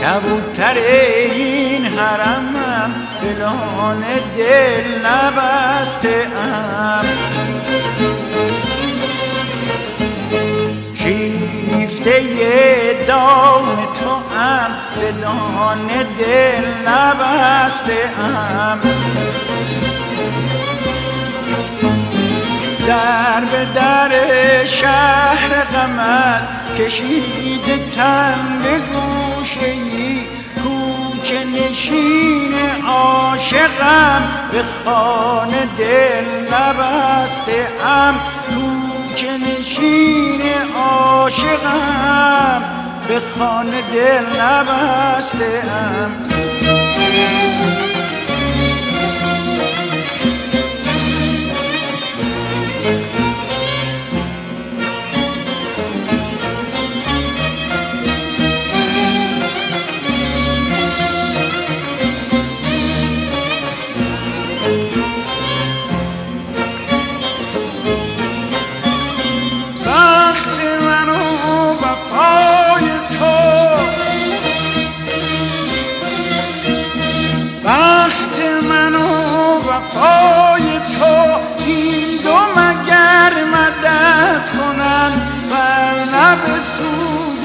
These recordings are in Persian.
کبوتر این حرمم به لان دل نبسته ام، شیفته دان تو ام به دان دل نبسته ام، در به در شهر غمت کشیده تن به گوشه‌ای، کوچه نشین عاشقم به خانه دل نبسته ام، کوچه نشین عاشقم به خانه دل نبسته ام. وفای تو این دو مگر مدد کنن، ورنه به سوز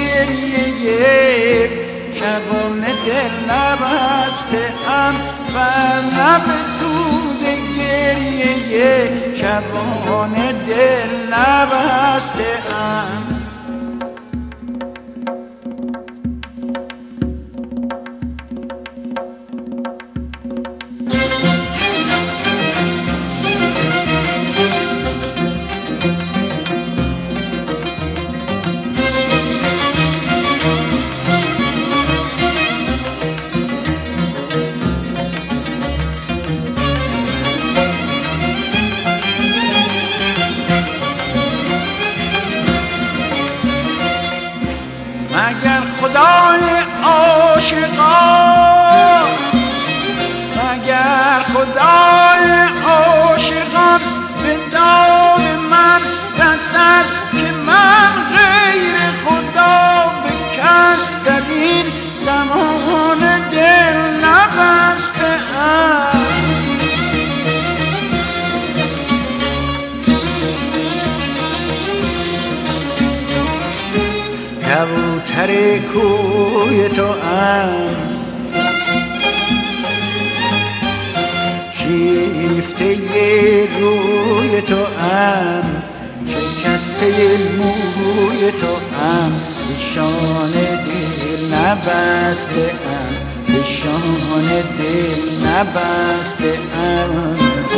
گریه شبان دل نبسته ام، ورنه به سوز گریه شبان دل نبسته ام. مگر خدای عاشقان، مگر خدای عاشقان به داد من رسد که من غیر خدا به کس در این زمان دل نبسته ام. کبوتر کوی تو ام، شیفته روی تو ام، شکسته موی تو ام، به شان دل نبسته ام، به شان دل نبسته ام.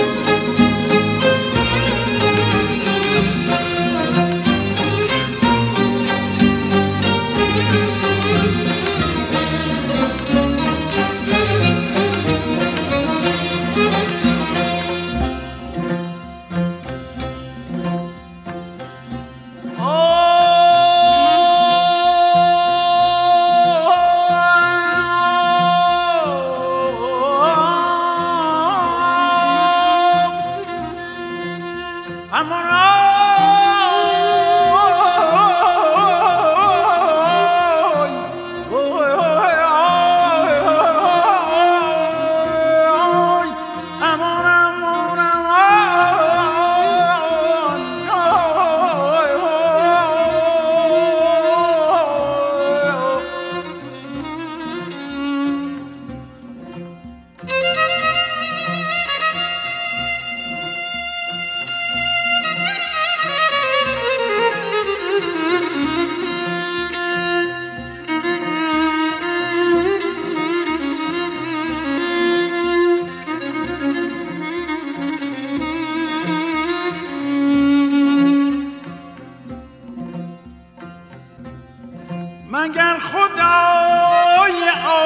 مگر خدای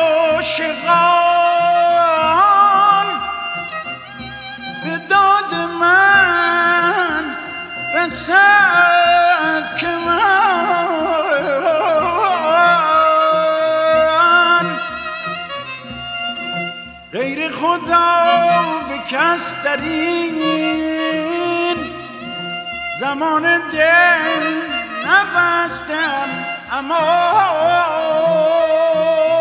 عاشقان به داد من رسد که من غیر خدا به کس در این زمان دل نبستم. اما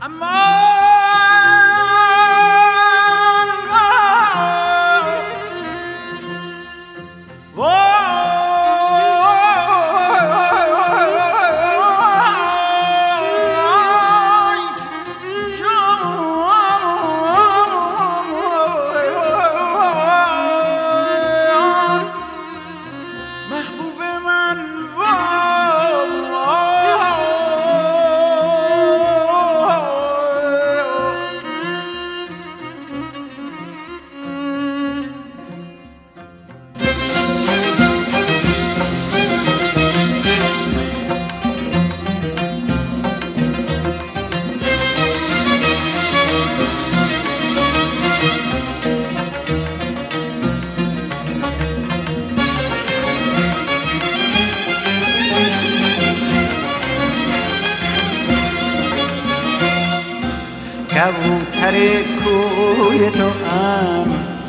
کبوتر کوی تو ام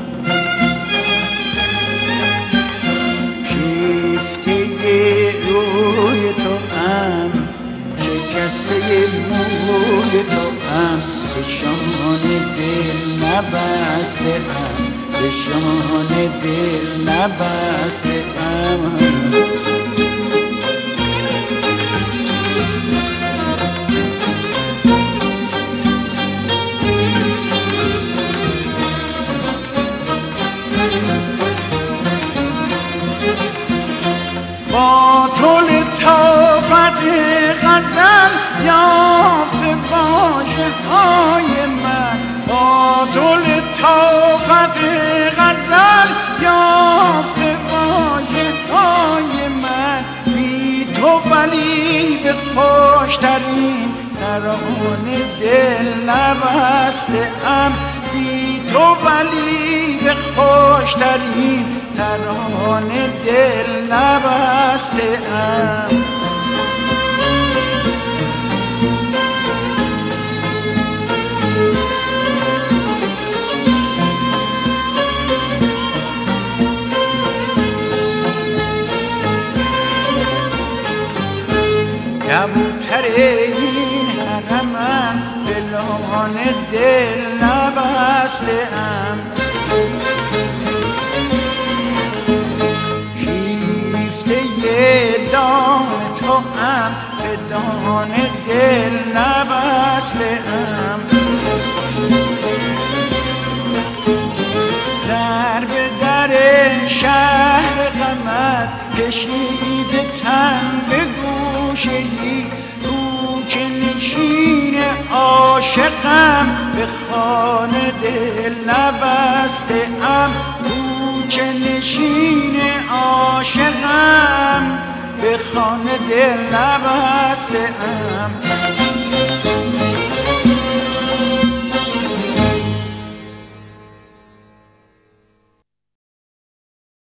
شیفته روی تو ام شکسته موی تو ام به شان دل نبسته ام به شان دل نبسته ام با تو لطافت غزل یافته واژه های من با تو لطافت غزل یافته واژه های من بی تو ولی به خوشترین ترانه دل نبسته ام بی تو ولی به خوشترین ترانه دل نبسته ام کبوتر این حرمم به لان دل نبسته ام دام تو ام به دان دل نبسته ام در به در شهر غمت کشیده تن به گوشه‌ای کوچه نشین عاشقم به خانه دل نبسته ام کوچه نشین عاشقم به خانه دل نبسته ام